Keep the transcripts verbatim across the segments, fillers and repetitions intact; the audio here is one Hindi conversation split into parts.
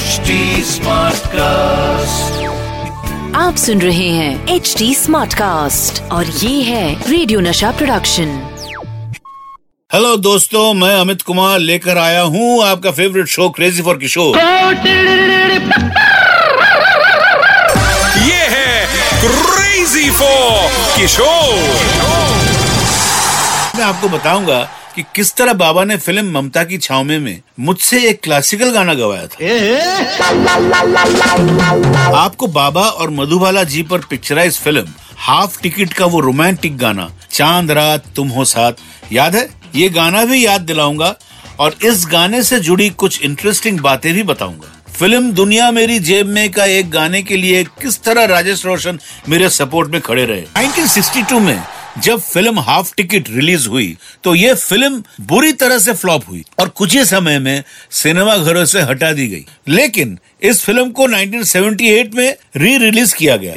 एच डी स्मार्ट कास्ट, आप सुन रहे हैं एच डी स्मार्ट कास्ट और ये है रेडियो नशा प्रोडक्शन। हेलो दोस्तों, मैं अमित कुमार लेकर आया हूँ आपका favourite show crazy for Kishore. ये है क्रेजी फॉर किशोर। मैं आपको बताऊंगा कि किस तरह बाबा ने फिल्म ममता की छाँव में मुझसे एक क्लासिकल गाना गवाया था। आपको बाबा और मधुबाला जी पर पिक्चराइज फिल्म हाफ टिकट का वो रोमांटिक गाना चांद रात तुम हो साथ याद है? ये गाना भी याद दिलाऊंगा और इस गाने से जुड़ी कुछ इंटरेस्टिंग बातें भी बताऊंगा। फिल्म दुनिया मेरी जेब में का एक गाने के लिए किस तरह राजेश रोशन मेरे सपोर्ट में खड़े रहे। नाइनटीन सिक्सटी टू में जब फिल्म हाफ टिकट रिलीज हुई तो ये फिल्म बुरी तरह से फ्लॉप हुई और कुछ ही समय में सिनेमा घरों से हटा दी गई। लेकिन इस फिल्म को नाइनटीन सेवेंटी एट में री रिलीज किया गया।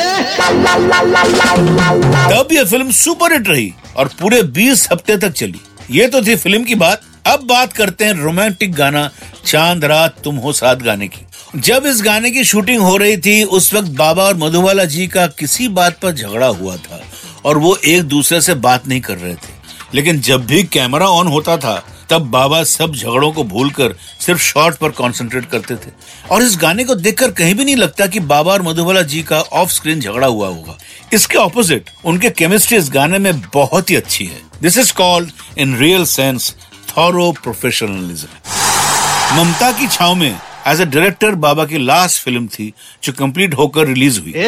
तब ये फिल्म सुपर हिट रही और पूरे बीस हफ्ते तक चली। ये तो थी फिल्म की बात। अब बात करते हैं रोमांटिक गाना चांद रात तुम हो साथ गाने की। जब इस गाने की शूटिंग हो रही थी उस वक्त बाबा और मधुबाला जी का किसी बात पर झगड़ा हुआ था और वो एक दूसरे से बात नहीं कर रहे थे। लेकिन जब भी कैमरा ऑन होता था तब बाबा सब झगड़ों को भूलकर सिर्फ शॉट पर कंसंट्रेट करते थे और इस गाने को देखकर कहीं भी नहीं लगता कि बाबा और मधुबाला जी का ऑफ स्क्रीन झगड़ा हुआ होगा। इसके ऑपोजिट उनके केमिस्ट्री इस गाने में बहुत ही अच्छी है। This is called in real sense thorough professionalism. ममता की छाँव में एज ए डायरेक्टर बाबा की लास्ट फिल्म थी जो कंप्लीट होकर रिलीज हुई।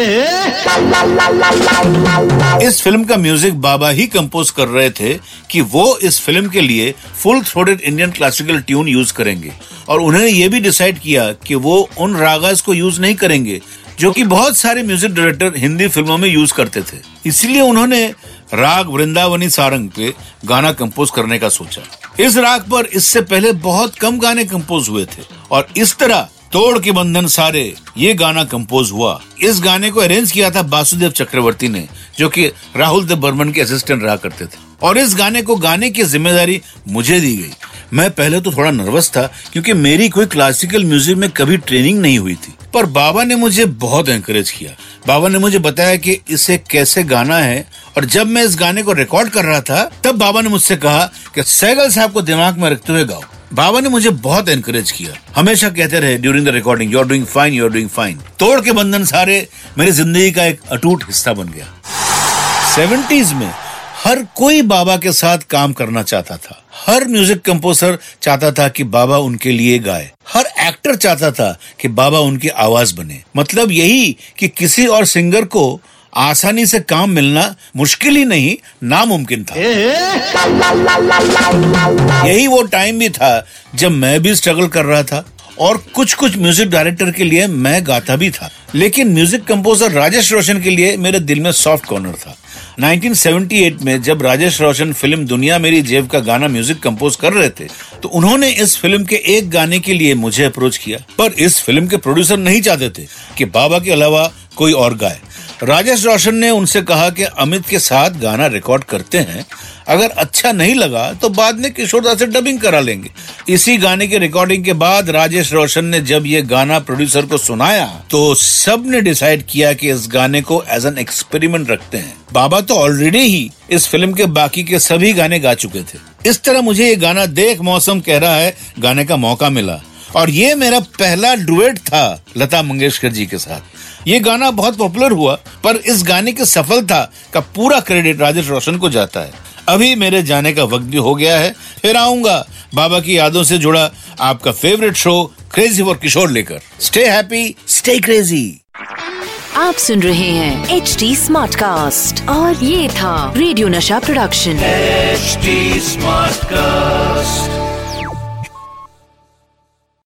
इस फिल्म का म्यूजिक बाबा ही कंपोज कर रहे थे कि वो इस फिल्म के लिए full throated Indian classical tune use करेंगे और उन्होंने ये भी डिसाइड किया कि वो उन रागास को यूज नहीं करेंगे जो कि बहुत सारे म्यूजिक डायरेक्टर हिंदी फिल्मों में यूज करते थे। इसलिए उन्होंने राग वृंदावनी सारंग पे गाना कंपोज करने का सोचा। इस राग पर इससे पहले बहुत कम गाने कंपोज हुए थे और इस तरह तोड़ के बंधन सारे ये गाना कंपोज हुआ। इस गाने को अरेंज किया था वासुदेव चक्रवर्ती ने जो कि राहुल देव बर्मन के असिस्टेंट रहा करते थे और इस गाने को गाने की जिम्मेदारी मुझे दी गई। मैं पहले तो थोड़ा नर्वस था क्योंकि मेरी कोई क्लासिकल म्यूजिक में कभी ट्रेनिंग नहीं हुई थी, पर बाबा ने मुझे बहुत एनकरेज किया। बाबा ने मुझे बताया कि इसे कैसे गाना है और जब मैं इस गाने को रिकॉर्ड कर रहा था तब बाबा ने मुझसे कहा कि सहगल साहब को दिमाग में रखते हुए गाओ। बाबा ने मुझे बहुत एनकरेज किया, हमेशा कहते रहे during the recording you are doing fine, you are doing fine. तोड़ के बंधन सारे मेरी जिंदगी का एक अटूट हिस्सा बन गया। सेवेंटीज में हर कोई बाबा के साथ काम करना चाहता था। हर म्यूजिक कंपोजर चाहता था कि बाबा उनके लिए गाए। हर एक्टर चाहता था कि बाबा उनकी आवाज बने। मतलब यही कि किसी और सिंगर को आसानी से काम मिलना मुश्किल ही नहीं नामुमकिन था। यही वो टाइम भी था जब मैं भी स्ट्रगल कर रहा था और कुछ कुछ म्यूजिक डायरेक्टर के लिए मैं गाता भी था। लेकिन म्यूजिक कंपोजर राजेश रोशन के लिए मेरे दिल में सॉफ्ट कॉर्नर था। नाइनटीन सेवेंटी एट में जब राजेश रोशन फिल्म दुनिया मेरी जेब का गाना म्यूजिक कंपोज कर रहे थे तो उन्होंने इस फिल्म के एक गाने के लिए मुझे अप्रोच किया, पर इस फिल्म के प्रोड्यूसर नहीं चाहते थे कि बाबा के अलावा कोई और गाए। राजेश रोशन ने उनसे कहा कि अमित के साथ गाना रिकॉर्ड करते हैं, अगर अच्छा नहीं लगा तो बाद में किशोरदा से डबिंग करा लेंगे। इसी गाने की रिकॉर्डिंग के बाद राजेश रोशन ने जब ये गाना प्रोड्यूसर को सुनाया तो सब ने डिसाइड किया कि इस गाने को एज एन एक्सपेरिमेंट रखते हैं। बाबा तो ऑलरेडी ही इस फिल्म के बाकी के सभी गाने गा चुके थे। इस तरह मुझे ये गाना देख मौसम कह रहा है गाने का मौका मिला और ये मेरा पहला डुएट था लता मंगेशकर जी के साथ। ये गाना बहुत पॉपुलर हुआ पर इस गाने की सफलता का पूरा क्रेडिट राजेश रोशन को जाता है। अभी मेरे जाने का वक्त भी हो गया है, फिर आऊंगा बाबा की यादों से जुड़ा आपका favourite show crazy for Kishore लेकर। Stay happy, stay crazy. आप सुन रहे हैं एच डी स्मार्ट कास्ट और ये था radio Nasha production. H D smart cast.